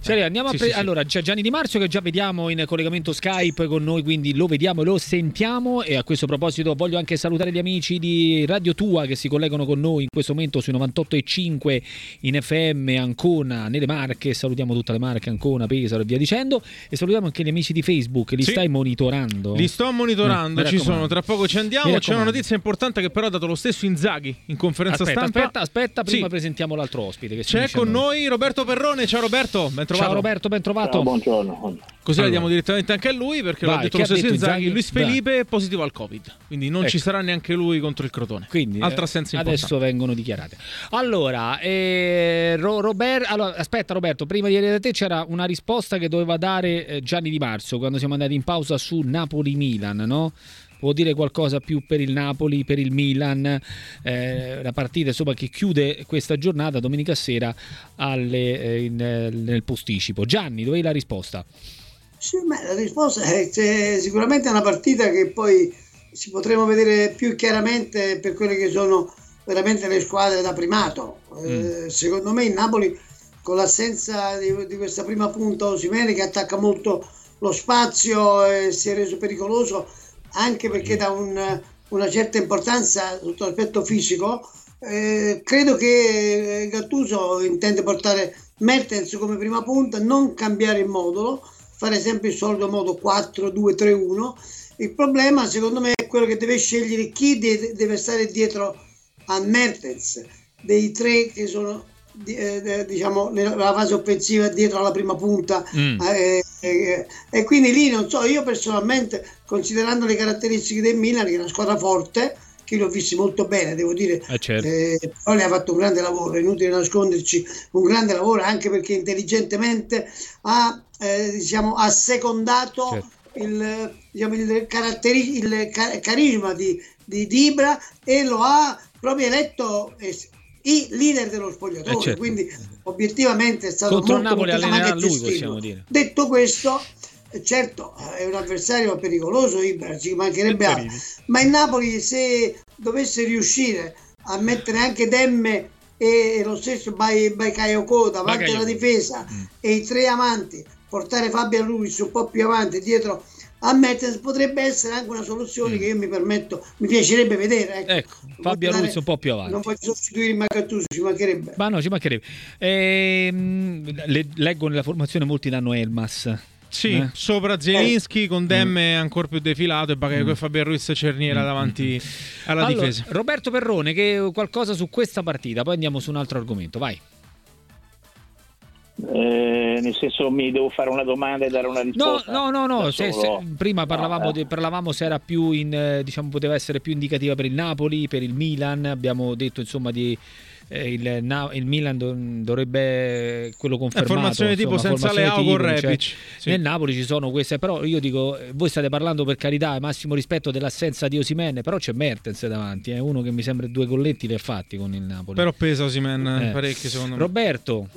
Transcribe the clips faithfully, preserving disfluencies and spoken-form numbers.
Cioè, andiamo sì, a pre- sì, sì. Allora, c'è Gianni Di Marzio che già vediamo in collegamento Skype con noi, quindi lo vediamo e lo sentiamo. E a questo proposito voglio anche salutare gli amici di Radio Tua che si collegano con noi in questo momento sui novantotto e cinque in F M Ancona, nelle Marche. Salutiamo tutte le Marche, Ancona, Pesaro e via dicendo. E salutiamo anche gli amici di Facebook, li Sì. stai monitorando? Li sto monitorando, Eh, ci sono, tra poco ci andiamo. C'è una notizia importante che però ha dato lo stesso Inzaghi in conferenza aspetta, stampa. Aspetta, aspetta, prima sì. presentiamo l'altro ospite che c'è con noi Roberto Perrone. Ciao Roberto, ben trovato. Ciao Roberto, ben trovato. Ciao, buongiorno. Così allora. la diamo direttamente anche a lui perché Vai, l'ha detto che lo stesso ha detto Inzaghi. Inzaghi? Luis Felipe è positivo al Covid, quindi non ecco. ci sarà neanche lui contro il Crotone. Quindi altra assenza importante. Adesso vengono dichiarate. Allora, eh, Ro- Robert, allora, aspetta Roberto, prima di arrivare da te c'era una risposta che doveva dare eh, Gianni Di Marzio quando siamo andati in pausa su Napoli-Milan, no? Può dire qualcosa più per il Napoli, per il Milan, eh, la partita insomma che chiude questa giornata domenica sera alle, eh, in, eh, nel posticipo. Gianni, dov'è la risposta? Sì, ma la risposta è c'è sicuramente una partita che poi si potremo vedere più chiaramente per quelle che sono veramente le squadre da primato. Mm. Eh, secondo me il Napoli, con l'assenza di, di questa prima punta Osimhen che attacca molto lo spazio e si è reso pericoloso, anche perché dà un, una certa importanza sotto l'aspetto fisico, eh, credo che Gattuso intende portare Mertens come prima punta, non cambiare il modulo, fare sempre il solito modo quattro due tre uno. Il problema secondo me è quello che deve scegliere chi de- deve stare dietro a Mertens, dei tre che sono eh, diciamo nella fase offensiva dietro alla prima punta. mm. eh, eh, e quindi lì non so, io personalmente, considerando le caratteristiche del Milan, che è una squadra forte, che li ho visti molto bene, devo dire, eh certo. eh, però ne ha fatto un grande lavoro, è inutile nasconderci, un grande lavoro, anche perché intelligentemente ha eh, diciamo ha secondato certo. il, diciamo, il, caratteri- il car- carisma di, di Ibra e lo ha proprio eletto eh, i leader dello spogliatoio, eh certo. Quindi obiettivamente è stato contro molto, Napoli molto allenerà lui, gestito. possiamo dire. Detto questo, certo è un avversario pericoloso, Ibra, ci mancherebbe altro, ma il Napoli, se dovesse riuscire a mettere anche Demme e lo stesso Bakayoko davanti Bakayoko. alla difesa mm. e i tre avanti, portare Fabio Ruiz un po' più avanti dietro a Mertens, potrebbe essere anche una soluzione mm. che io mi permetto, mi piacerebbe vedere. Ecco, ecco Fabio Ruiz un po' più avanti. Non voglio sostituire il Gattuso, ci mancherebbe. Ma no, ci mancherebbe. Ehm, le, leggo nella formazione molti danno Elmas. Sì, eh? sopra Zielinski con Demme mm. ancora più defilato e Bakayoko mm. e Fabio Ruiz Cerniera mm. davanti alla allora, difesa. Roberto Perrone, che qualcosa su questa partita, poi andiamo su un altro argomento, vai. Eh, nel senso, mi devo fare una domanda e dare una risposta? No, no, no, no. Se, se, prima parlavamo, no, eh. de, parlavamo se era più in, diciamo, poteva essere più indicativa per il Napoli, per il Milan. Abbiamo detto insomma di eh, il, na, il Milan do, dovrebbe quello confermato. Eh, formazione insomma, tipo senza Leao con Rebic. Cioè, sì. Nel Napoli ci sono queste, però io dico, voi state parlando per carità, massimo rispetto dell'assenza di Osimhen, però c'è Mertens davanti, è eh, uno che mi sembra due colletti li ha fatti con il Napoli. Però pesa Osimhen eh. parecchio secondo me. Roberto.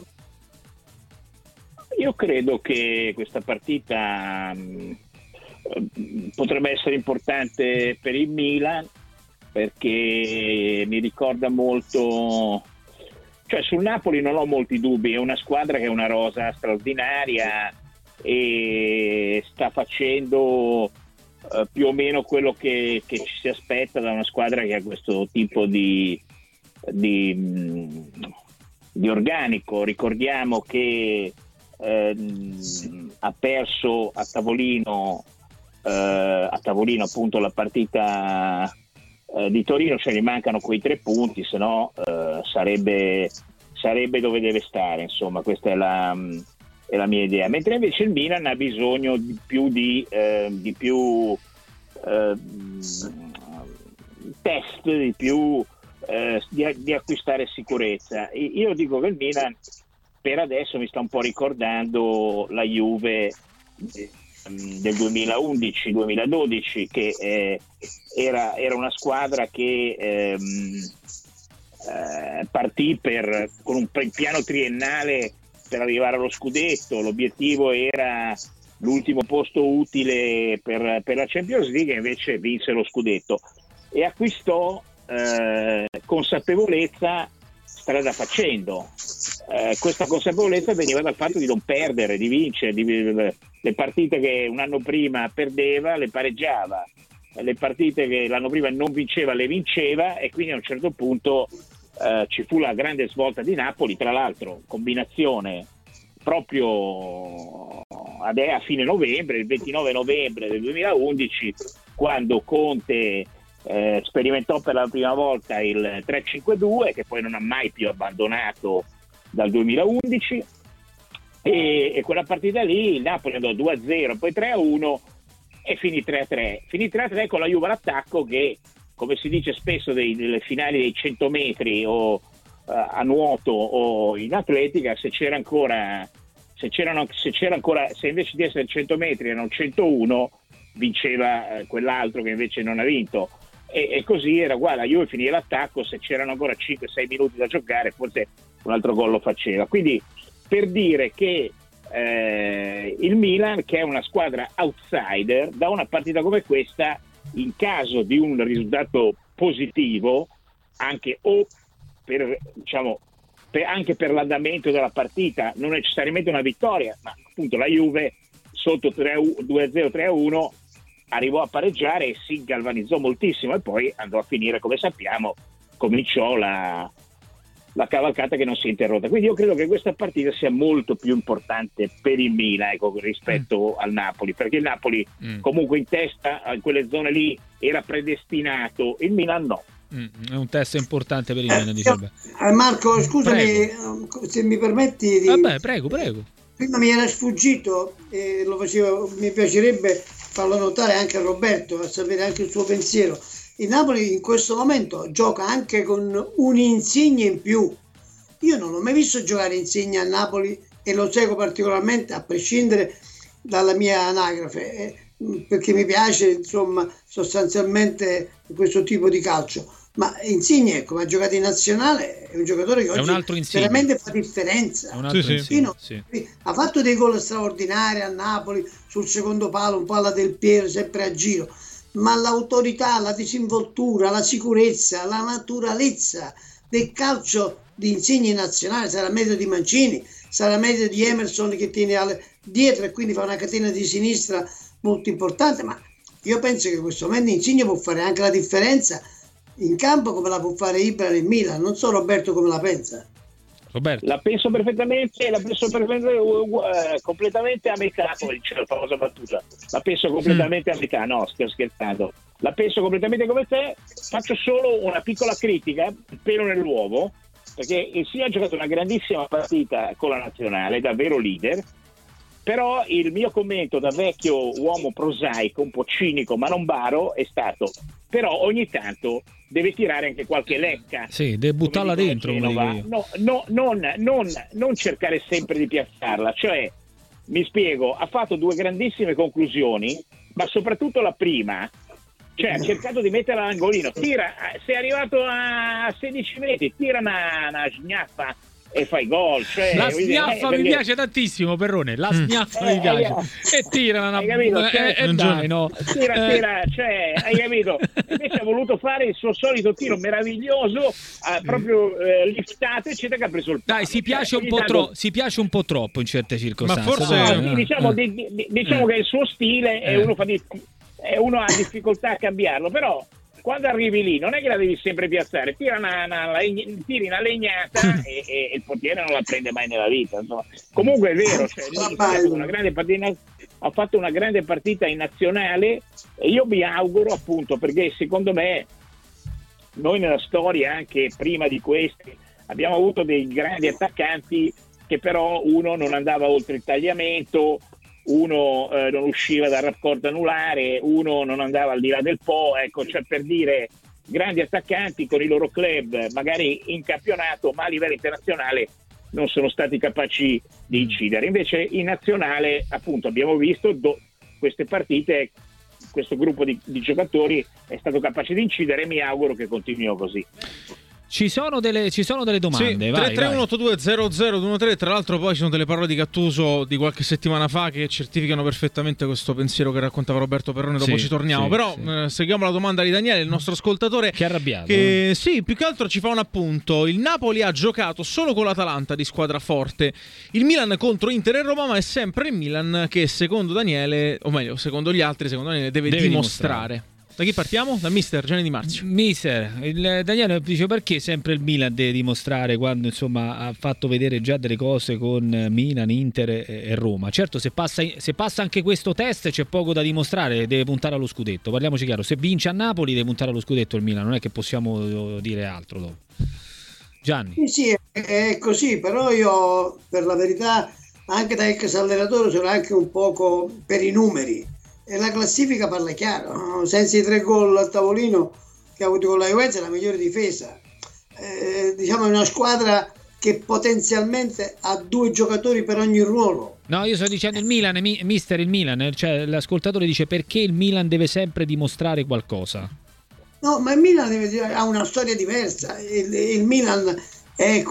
Io credo che questa partita mh, potrebbe essere importante per il Milan, perché mi ricorda molto, cioè sul Napoli non ho molti dubbi, è una squadra che ha una rosa straordinaria e sta facendo uh, più o meno quello che, che ci si aspetta da una squadra che ha questo tipo di, di, mh, di organico. Ricordiamo che Eh, ha perso a tavolino eh, a tavolino appunto la partita eh, di Torino, cioè gli mancano quei tre punti, se no eh, sarebbe sarebbe dove deve stare, insomma questa è la, è la mia idea, mentre invece il Milan ha bisogno di più di, eh, di più eh, test, di più eh, di, di acquistare sicurezza. Io dico che il Milan per adesso mi sta un po' ricordando la Juve del duemilaundici duemiladodici, che eh, era, era una squadra che ehm, eh, partì per, con un piano triennale per arrivare allo scudetto. L'obiettivo era l'ultimo posto utile per, per la Champions League, e invece vinse lo scudetto e acquistò eh, consapevolezza strada facendo. eh, questa consapevolezza veniva dal fatto di non perdere, di vincere, di, le partite che un anno prima perdeva le pareggiava, le partite che l'anno prima non vinceva le vinceva, e quindi a un certo punto eh, ci fu la grande svolta di Napoli, tra l'altro combinazione proprio a, a fine novembre, il ventinove novembre del duemilaundici, quando Conte eh, sperimentò per la prima volta il tre cinque due, che poi non ha mai più abbandonato dal duemilaundici, e, e quella partita lì il Napoli andò due a zero, poi tre a uno e finì tre a tre. Finì tre a tre con la Juve all'attacco che, come si dice spesso dei, delle finali dei cento metri o uh, a nuoto o in atletica, se c'era ancora se c'erano se c'era ancora se invece di essere cento metri erano centouno, vinceva uh, quell'altro che invece non ha vinto, e, e così era uguale. La Juve finì l'attacco, se c'erano ancora cinque sei minuti da giocare forse un altro gol lo faceva. Quindi, per dire che eh, il Milan, che è una squadra outsider, da una partita come questa, in caso di un risultato positivo, anche o per diciamo per, anche per l'andamento della partita, non necessariamente una vittoria, ma appunto la Juve sotto due a zero tre a uno arrivò a pareggiare e si galvanizzò moltissimo, e poi andò a finire, come sappiamo, cominciò la la cavalcata che non si è interrotta. Quindi io credo che questa partita sia molto più importante per il Milan, ecco, rispetto mm. al Napoli, perché il Napoli mm. comunque in testa a quelle zone lì era predestinato, il Milan no. Mm. È un test importante per il Milan, dicevo. Eh, Marco, scusami, prego. Se mi permetti di... Vabbè, prego, prego. Prima mi era sfuggito e lo facevo, mi piacerebbe farlo notare anche a Roberto, a sapere anche il suo pensiero. Il Napoli in questo momento gioca anche con un Insigne in più. Io non ho mai visto giocare Insigne a Napoli e lo seguo particolarmente, a prescindere dalla mia anagrafe, eh, perché mi piace insomma sostanzialmente questo tipo di calcio. Ma Insigne, come ha giocato in nazionale, è un giocatore che oggi veramente fa differenza. È un altro sì, Insigne, sì. Sì. Ha fatto dei gol straordinari a Napoli sul secondo palo, un po' alla Del Piero, sempre a giro. Ma l'autorità, la disinvoltura, la sicurezza, la naturalezza del calcio di Insigne nazionale sarà meglio di Mancini, sarà meglio di Emerson che tiene alle, dietro e quindi fa una catena di sinistra molto importante. Ma io penso che in questo momento Insigne può fare anche la differenza in campo, come la può fare Ibra nel Milan. Non so Roberto come la pensa. Roberto. La penso perfettamente, la penso perfettamente uh, uh, completamente a metà, come dice la famosa battuta. La penso completamente mm. a metà, no, sto scherzando. La penso completamente come te. Faccio solo una piccola critica, pelo nell'uovo, perché Insigne ha giocato una grandissima partita con la nazionale, davvero leader. Però il mio commento da vecchio uomo prosaico, un po' cinico ma non baro, è stato: però ogni tanto deve tirare anche qualche lecca. Sì, deve buttarla dentro. No, no, non, non, non cercare sempre di piazzarla. Cioè, mi spiego, ha fatto due grandissime conclusioni, ma soprattutto la prima, cioè ha cercato di metterla all'angolino. Tira, sei arrivato a sedici metri, tira una, una sgnaffa e fai gol. Cioè, la sgnaffa dire, mi piace tantissimo, Perrone. La sgnaffa mm. mi piace. Eh, e tira una... Hai capito? Cioè, eh, eh, dai, no. Tira, tira, cioè, hai capito? Invece ha voluto fare il suo solito tiro meraviglioso, eh, proprio eh, liftato, eccetera, che ha preso il palo. Dai, si piace, cioè, un po' tanto... tro- si piace un po' troppo in certe circostanze. Ma forse no, no, sì, diciamo, eh. di, di, diciamo eh. che è il suo stile e eh. uno, fa di, e uno ha difficoltà a cambiarlo, però quando arrivi lì non è che la devi sempre piazzare, tira una, una, tiri una legnata e, e il portiere non la prende mai nella vita, insomma. Comunque è vero, cioè, lui ha fatto una grande partita, ha fatto una grande partita in nazionale, e io mi auguro, appunto, perché secondo me noi nella storia, anche prima di questi, abbiamo avuto dei grandi attaccanti che però uno non andava oltre il tagliamento, uno eh, non usciva dal raccordo anulare, uno non andava al di là del Po, ecco, cioè, per dire, grandi attaccanti con i loro club, magari in campionato, ma a livello internazionale non sono stati capaci di incidere. Invece in nazionale, appunto, abbiamo visto do- queste partite, questo gruppo di, di giocatori è stato capace di incidere, e mi auguro che continuino così. Ci sono delle, ci sono delle domande. Sì, vai, tre tre uno otto due zero zero due uno tre. Tra l'altro poi ci sono delle parole di Gattuso di qualche settimana fa che certificano perfettamente questo pensiero che raccontava Roberto Perrone. Dopo sì, ci torniamo. sì, Però sì. Eh, seguiamo la domanda di Daniele, il nostro ascoltatore, che è arrabbiato. Che, sì, più che altro ci fa un appunto. Il Napoli ha giocato solo con l'Atalanta di squadra forte. Il Milan contro Inter e Roma, ma è sempre il Milan che secondo Daniele, o meglio secondo gli altri, secondo Daniele deve, deve dimostrare. dimostrare. Da chi partiamo? Da mister Gianni Di Marzio. Mister, il Daniele dice perché sempre il Milan deve dimostrare quando insomma ha fatto vedere già delle cose con Milan, Inter e, e Roma. Certo, se passa, se passa anche questo test c'è poco da dimostrare, deve puntare allo scudetto. Parliamoci chiaro, se vince a Napoli deve puntare allo scudetto il Milan, non è che possiamo dire altro dopo. Gianni. Sì, sì, è così, però io per la verità anche da ex allenatore sono anche un poco per i numeri. E la classifica parla chiaro, no? Senza i tre gol al tavolino che ha avuto con la Juventus è la migliore difesa. Eh, diciamo è una squadra che potenzialmente ha due giocatori per ogni ruolo. No, io sto dicendo il Milan, mi, mister il Milan, cioè l'ascoltatore dice perché il Milan deve sempre dimostrare qualcosa. No, ma il Milan deve, ha una storia diversa. Il, il Milan è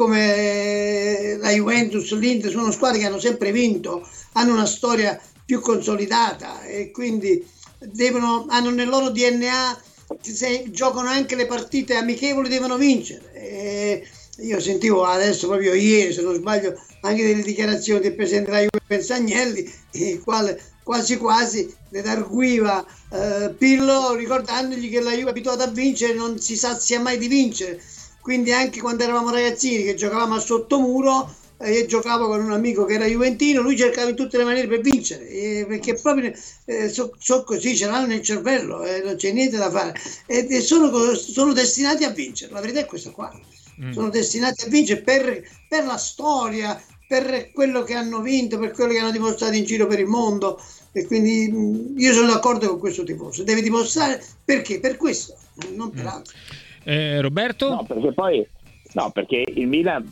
come la Juventus, l'Inter, sono squadre che hanno sempre vinto, hanno una storia più consolidata e quindi devono, hanno nel loro D N A, se giocano anche le partite amichevoli devono vincere. E io sentivo adesso proprio ieri, se non sbaglio, anche delle dichiarazioni del presidente della Juventus Agnelli, il quale quasi quasi le darguiva eh, Pirlo, ricordandogli che la Juve è abituata a vincere, non si sazia mai di vincere. Quindi anche quando eravamo ragazzini che giocavamo a sottomuro, io giocavo con un amico che era juventino, lui cercava in tutte le maniere per vincere, eh, perché proprio eh, so, so così, ce l'hanno nel cervello, eh, non c'è niente da fare, e, e sono, sono destinati a vincere, la verità è questa qua, mm. sono destinati a vincere per, per la storia, per quello che hanno vinto, per quello che hanno dimostrato in giro per il mondo, e quindi mh, io sono d'accordo con questo tifoso, deve dimostrare perché, per questo, non per altro. Eh, Roberto? No, perché poi No, perché il Milan,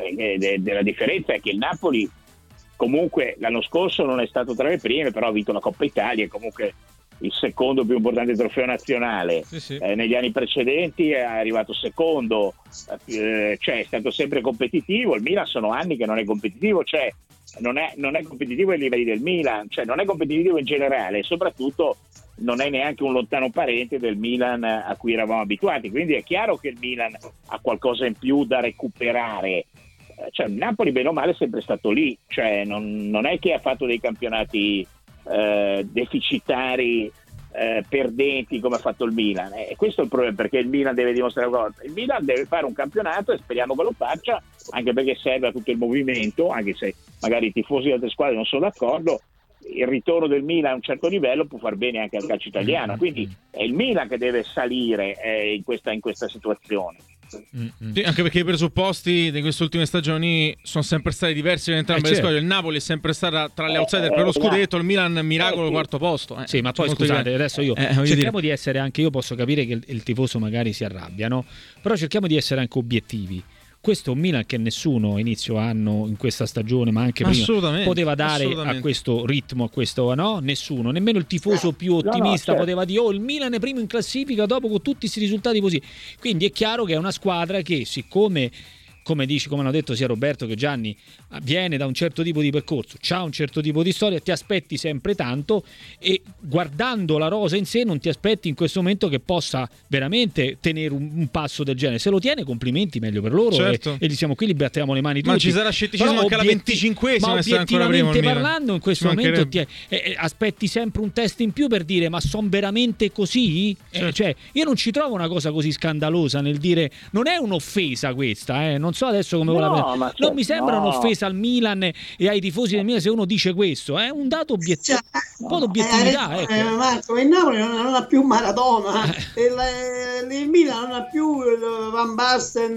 della differenza è che il Napoli comunque l'anno scorso non è stato tra le prime, però ha vinto la Coppa Italia, è comunque il secondo più importante trofeo nazionale. Sì, sì. Eh, negli anni precedenti è arrivato secondo, eh, cioè è stato sempre competitivo. Il Milan sono anni che non è competitivo, cioè non è, non è competitivo ai livelli del Milan, cioè non è competitivo in generale e soprattutto non è neanche un lontano parente del Milan a cui eravamo abituati, quindi è chiaro che il Milan ha qualcosa in più da recuperare. Cioè il Napoli bene o male è sempre stato lì, cioè non, non è che ha fatto dei campionati eh, deficitari, eh, perdenti come ha fatto il Milan, e questo è il problema, perché il Milan deve dimostrare qualcosa. Il Milan deve fare un campionato e speriamo che lo faccia, anche perché serve a tutto il movimento, anche se magari i tifosi di altre squadre non sono d'accordo. Il ritorno del Milan a un certo livello può far bene anche al calcio italiano, quindi è il Milan che deve salire eh, in questa, in questa situazione. Mm-hmm. Sì, anche perché i presupposti di queste ultime stagioni sono sempre stati diversi in entrambe eh, le squadre. Il Napoli è sempre stata tra le outsider eh, per lo scudetto, il Milan miracolo eh, sì. quarto posto. Eh, sì, ma poi scusate, diverso. Adesso io eh, cerchiamo dire. di essere anche, io posso capire che il, il tifoso magari si arrabbia, no? Però cerchiamo di essere anche obiettivi. Questo è un Milan che nessuno a inizio anno in questa stagione, ma anche prima, poteva dare a questo ritmo, a questo no? Nessuno, nemmeno il tifoso più ottimista no, no, certo. poteva dire oh il Milan è primo in classifica dopo con tutti questi risultati così. Quindi è chiaro che è una squadra che siccome come dici, come hanno detto sia Roberto che Gianni, viene da un certo tipo di percorso, c'ha un certo tipo di storia, ti aspetti sempre tanto e guardando la rosa in sé non ti aspetti in questo momento che possa veramente tenere un, un passo del genere. Se lo tiene, complimenti, meglio per loro, certo. e, e diciamo qui li battiamo le mani tutti. Ma ci sarà scetticismo anche alla venticinquesima, ma obiettivamente parlando in questo ci momento ti, eh, eh, aspetti sempre un test in più per dire ma sono veramente così? Certo. Eh, cioè, io non ci trovo una cosa così scandalosa nel dire, non è un'offesa questa, eh, non so adesso come no, la non certo, mi sembra no. un'offesa al Milan e ai tifosi del Milan se uno dice questo, è un dato obiettivo, cioè, un po' d'obiettività. Eh, ecco. eh, Marco, il Napoli non, non ha più Maradona, eh. il, il Milan non ha più Van Basten,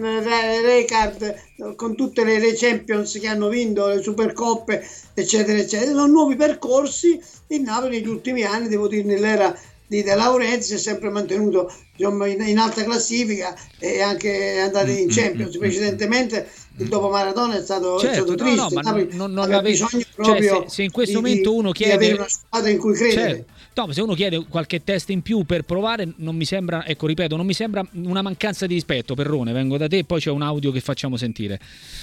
Rijkaard, con tutte le, le Champions che hanno vinto, le Supercoppe, eccetera, eccetera. Sono nuovi percorsi. Il Napoli negli ultimi anni, devo dire, nell'era di De Laurentiis si è sempre mantenuto, insomma, in, in alta classifica e anche andato in Champions. Precedentemente il dopo Maradona è stato, certo, è stato triste, no, no, ma non, non, non aveva ave... bisogno cioè, proprio se, se in questo di, momento uno chiede di avere una squadra in cui credere. Certo. No, ma se uno chiede qualche test in più per provare, non mi sembra, ecco, ripeto, non mi sembra una mancanza di rispetto. Perrone, vengo da te e poi c'è un audio che facciamo sentire.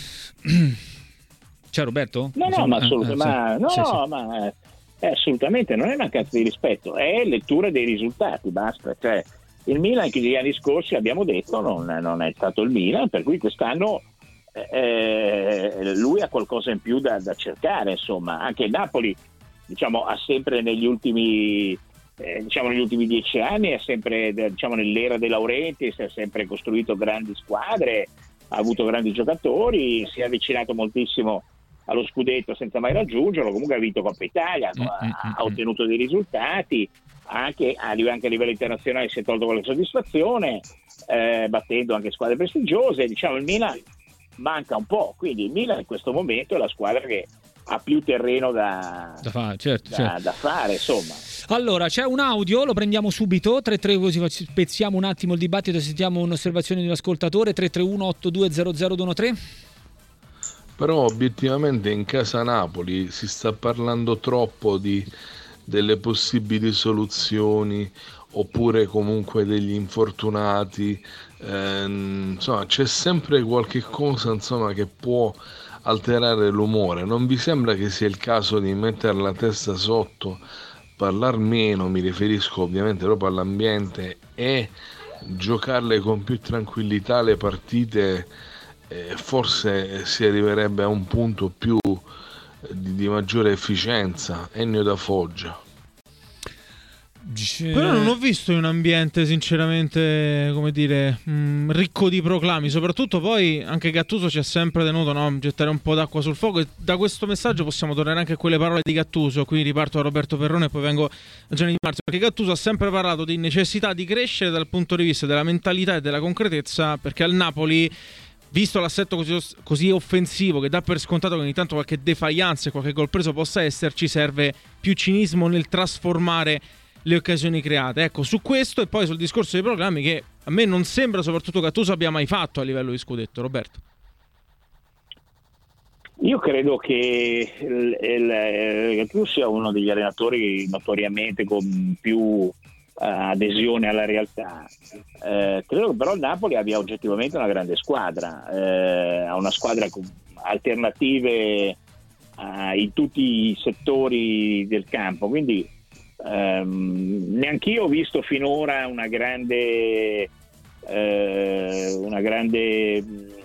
C'è Roberto? No, no, Insomma, ma assolutamente, eh, eh, ma, no, sì, sì. ma è assolutamente non è mancanza di rispetto, è lettura dei risultati, basta. Cioè, il Milan che gli anni scorsi abbiamo detto non, non è stato il Milan, per cui quest'anno eh, lui ha qualcosa in più da, da cercare, insomma. Anche il Napoli, diciamo, ha sempre negli ultimi eh, diciamo negli ultimi dieci anni è sempre, diciamo, nell'era De Laurentiis ha sempre costruito grandi squadre, ha avuto grandi giocatori, si è avvicinato moltissimo allo scudetto senza mai raggiungerlo, comunque ha vinto Coppa Italia, mm, ha, mm, ha ottenuto dei risultati, anche a, anche a livello internazionale si è tolto qualche soddisfazione, eh, battendo anche squadre prestigiose. Diciamo il Milan manca un po', quindi il Milan in questo momento è la squadra che ha più terreno da, da, fare, certo, da, certo. da fare, insomma. Allora, c'è un audio, lo prendiamo subito, tre tre così spezziamo un attimo il dibattito, sentiamo un'osservazione di un ascoltatore, tre tre uno otto due zero zero due uno tre. Però obiettivamente in casa Napoli si sta parlando troppo di delle possibili soluzioni oppure comunque degli infortunati, eh, insomma c'è sempre qualche cosa, insomma, che può alterare l'umore. Non vi sembra che sia il caso di mettere la testa sotto, parlar meno, mi riferisco ovviamente proprio all'ambiente, e giocarle con più tranquillità le partite? Eh, forse si arriverebbe a un punto più di, di maggiore efficienza. Ennio da Foggia. Però non ho visto un ambiente sinceramente, come dire, mh, ricco di proclami. Soprattutto poi anche Gattuso ci ha sempre tenuto, no, gettare un po' d'acqua sul fuoco, e da questo messaggio possiamo tornare anche a quelle parole di Gattuso. Qui riparto da Roberto Perrone e poi vengo a Gianni Di Marzio, perché Gattuso ha sempre parlato di necessità di crescere dal punto di vista della mentalità e della concretezza, perché al Napoli, visto l'assetto così, così offensivo che dà per scontato che ogni tanto qualche defiance e qualche gol preso possa esserci, serve più cinismo nel trasformare le occasioni create. Ecco, su questo e poi sul discorso dei proclami, che a me non sembra soprattutto Gattuso abbia mai fatto a livello di scudetto. Roberto? Io credo che il, il, Gattuso sia uno degli allenatori notoriamente con più uh, adesione alla realtà. Eh, credo che però il Napoli abbia oggettivamente una grande squadra, eh, ha una squadra con alternative uh, in tutti i settori del campo, quindi Um, neanch'io ho visto finora una grande eh, una grande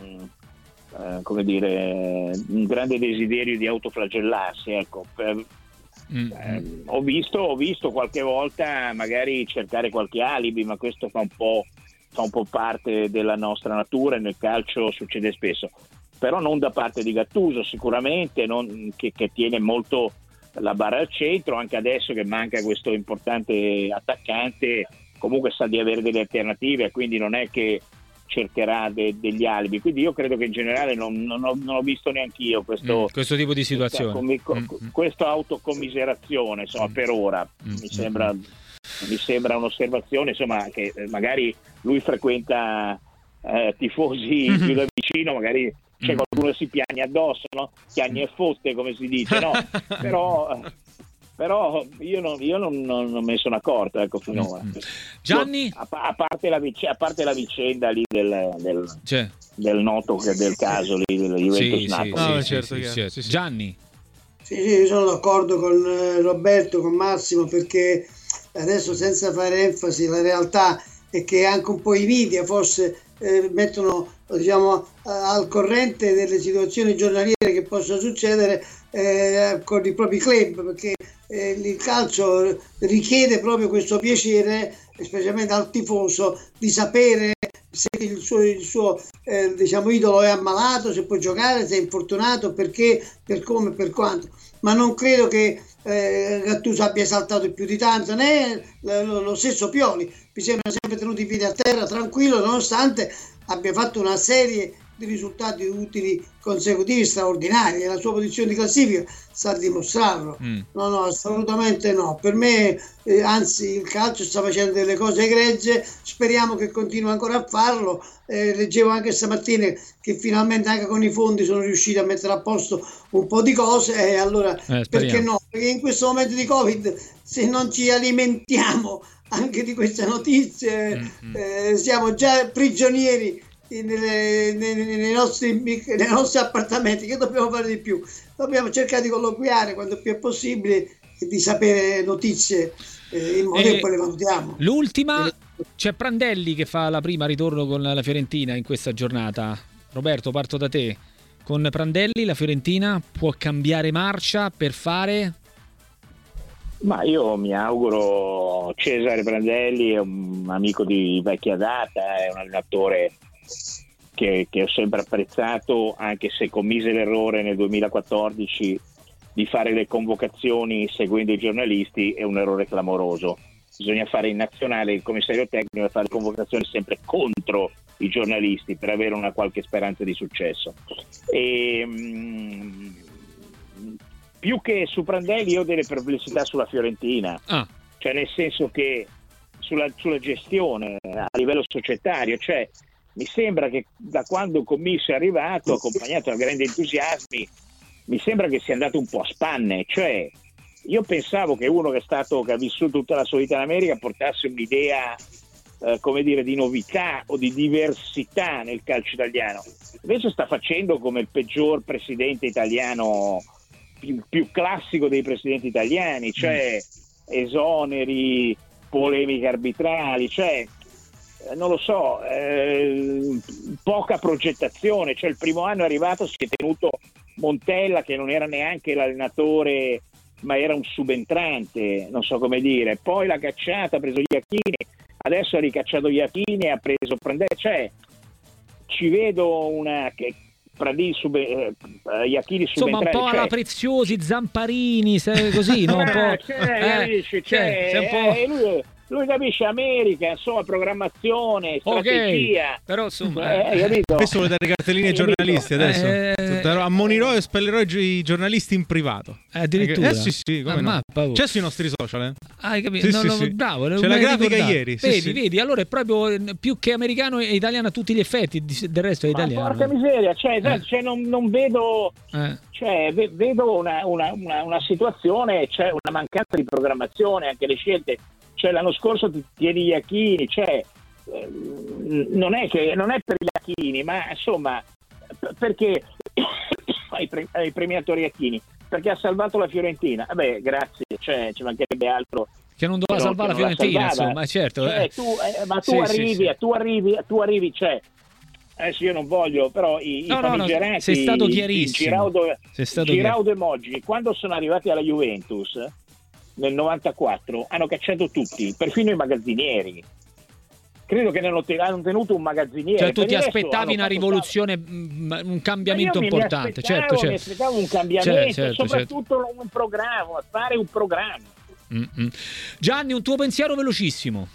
uh, come dire un grande desiderio di autoflagellarsi, ecco. Per, mm-hmm. eh, ho visto ho visto qualche volta magari cercare qualche alibi, ma questo fa un po' fa un po' parte della nostra natura e nel calcio succede spesso, però non da parte di Gattuso sicuramente, non, che, che tiene molto la barra al centro. Anche adesso che manca questo importante attaccante, comunque sa di avere delle alternative, quindi non è che cercherà de- degli alibi. Quindi io credo che in generale non, non, ho, non ho visto neanche io questo, mm, questo tipo di situazione, commi- mm, questa autocommiserazione, insomma, mm, per ora mm, mi sembra mm. mi sembra un'osservazione, insomma, che magari lui frequenta eh, tifosi mm-hmm. più da vicino, magari c'è qualcuno che si piagne addosso, no? Piagne e fotte, come si dice, no? però, però io, non, io non, non, non me ne sono accorto, ecco, finora. Gianni? A, a, parte la vic- a parte la vicenda lì del, del, del noto del caso lì del Juventus sì, Napoli. sì, no, sì, certo, sì, certo. certo. Sì, sì. Gianni? Sì, sì, io sono d'accordo con Roberto, con Massimo, perché adesso, senza fare enfasi, la realtà è che anche un po' i media forse eh, mettono, diciamo, al corrente delle situazioni giornaliere che possono succedere eh, con i propri club, perché eh, il calcio richiede proprio questo piacere, specialmente al tifoso, di sapere se il suo, il suo eh, diciamo, idolo è ammalato, se può giocare, se è infortunato, perché, per come, per quanto. Ma non credo che eh, Gattuso abbia esaltato più di tanto, né lo, lo stesso Pioli. Mi sembra sempre tenuto i piedi a terra, tranquillo, nonostante abbia fatto una serie di risultati utili consecutivi straordinari e la sua posizione di classifica sta a dimostrarlo. Mm. No, no, assolutamente no. Per me, eh, anzi, il calcio sta facendo delle cose egregie, speriamo che continui ancora a farlo. Eh, leggevo anche stamattina che finalmente anche con i fondi sono riusciti a mettere a posto un po' di cose, e allora eh, perché no? Perché in questo momento di Covid, se non ci alimentiamo anche di queste notizie, mm-hmm. eh, siamo già prigionieri Nelle, nei, nei, nostri, nei nostri appartamenti. Che dobbiamo fare di più? Dobbiamo cercare di colloquiare quanto più è possibile e di sapere notizie eh, in modo e che poi le valutiamo. L'ultima, c'è Prandelli che fa la prima ritorno con la Fiorentina in questa giornata. Roberto, parto da te. Con Prandelli la Fiorentina può cambiare marcia per fare? Ma io mi auguro. Cesare Prandelli è un amico di vecchia data, è un allenatore Che, che ho sempre apprezzato, anche se commise l'errore nel duemilaquattordici di fare le convocazioni seguendo i giornalisti. È un errore clamoroso. Bisogna fare in nazionale il commissario tecnico e fare le convocazioni sempre contro i giornalisti per avere una qualche speranza di successo. E, mh, più che su Prandelli io ho delle perplessità sulla Fiorentina, ah. cioè nel senso che sulla, sulla gestione a livello societario, cioè mi sembra che da quando Commisso è arrivato, accompagnato da grandi entusiasmi, mi sembra che sia andato un po' a spanne. Cioè, io pensavo che uno che è stato, che ha vissuto tutta la sua vita in America, portasse un'idea, eh, come dire, di novità o di diversità nel calcio italiano. Invece sta facendo come il peggior presidente italiano, più, più classico dei presidenti italiani, cioè esoneri, polemiche arbitrali, cioè non lo so, eh, poca progettazione. Cioè il primo anno è arrivato, si è tenuto Montella che non era neanche l'allenatore ma era un subentrante, non so come dire, poi l'ha cacciata, ha preso Iachini, adesso ha ricacciato Iachini e ha preso Prandelli. Cioè ci vedo una che Prandelli sub, eh, Iachini insomma un po' alla cioè... Preziosi, Zamparini, così, no? Un po', cioè, eh, capisci, cioè, cioè, un po'... Eh, lui, lui capisce America, insomma, programmazione, strategia. Okay, però insomma, eh, eh, questo vuole dare cartelline ai giornalisti adesso. Eh, ammonirò e spellerò i giornalisti in privato. Eh, addirittura. Eh sì, sì, come ah, no. C'è sui nostri social, eh. Ah, hai capito? Sì, no, sì, no, sì. Bravo, c'è la grafica ricordato. ieri. Sì, vedi, sì. vedi, allora è proprio più che americano e italiano a tutti gli effetti, del resto è italiano. Ma porca miseria, cioè, eh. cioè non, non vedo eh. cioè vedo una, una, una, una situazione, cioè una mancanza di programmazione, anche le scelte. Cioè l'anno scorso ti tieni gli Iachini, cioè eh, non è che non è per gli Iachini, ma insomma p- perché ai, pre- ai premiatori Iachini, perché ha salvato la Fiorentina. Vabbè, grazie, cioè ci mancherebbe altro che non doveva salvare la Fiorentina, insomma, certo. Cioè, eh. tu, eh, ma tu sì, arrivi, sì, sì. tu arrivi, tu arrivi, cioè adesso io non voglio, però i, no, i famigerati, no, no, sei stato chiarissimo. Giraudo, sei stato Giraudo e Moggi, quando sono arrivati alla Juventus nel novantaquattro hanno cacciato tutti, perfino i magazzinieri. Credo che ne hanno tenuto un magazziniere. Cioè tu ti aspettavi una rivoluzione, stato... un cambiamento io importante. Mi certo, certo. mi aspettavo un cambiamento, certo, certo, soprattutto certo. un programma, fare un programma. Mm-mm. Gianni, un tuo pensiero velocissimo.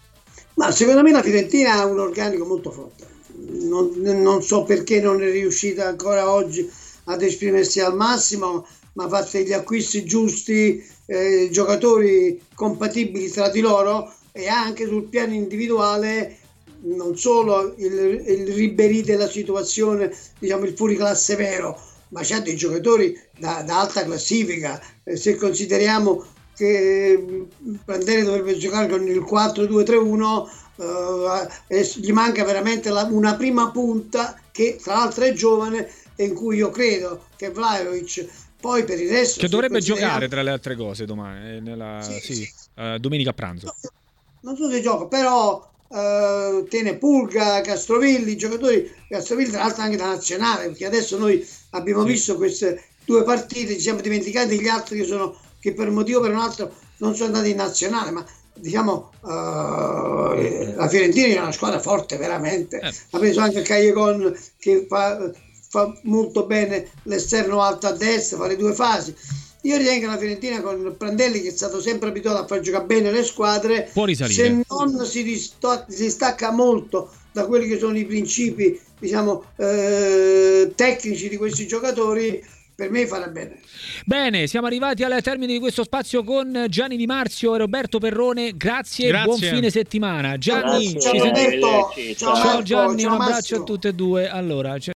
Ma secondo me la Fiorentina ha un organico molto forte. Non, non so perché non è riuscita ancora oggi ad esprimersi al massimo, ma ha fatto gli acquisti giusti, eh, giocatori compatibili tra di loro, e anche sul piano individuale non solo il, il Ribéry della situazione, diciamo il fuoriclasse vero, ma c'ha dei giocatori da, da alta classifica. Eh, se consideriamo che Prandelli dovrebbe giocare con il quattro due tre uno, eh, e gli manca veramente la, una prima punta che tra l'altro è giovane e in cui io credo che Vlahovic. Poi per il resto, che dovrebbe giocare tra le altre cose domani, nella, sì, sì, sì. Uh, domenica a pranzo. Non so se gioca, però uh, tiene Pulga, Castrovilli, giocatori Castrovilli tra l'altro anche da nazionale, perché adesso noi abbiamo sì. visto queste due partite, ci siamo dimenticati degli altri che sono che per un motivo o per un altro non sono andati in nazionale, ma diciamo uh, la Fiorentina è una squadra forte veramente. Eh. Ha preso anche Callejon che fa fa molto bene l'esterno alto a destra, fa le due fasi. Io ritengo che la Fiorentina con Prandelli, che è stato sempre abituato a far giocare bene le squadre, può risalire. Se non si, disto- si stacca molto da quelli che sono i principi, diciamo, eh, tecnici di questi giocatori, per me farà bene. Bene, siamo arrivati al termine di questo spazio con Gianni Di Marzio e Roberto Perrone. Grazie, Grazie. buon fine settimana. Gianni, Grazie. ci Ciao sentiamo. Roberto, Arrivederci. ciao, Ciao Marco, Gianni, ciao un abbraccio Massimo. a tutte e due. Allora,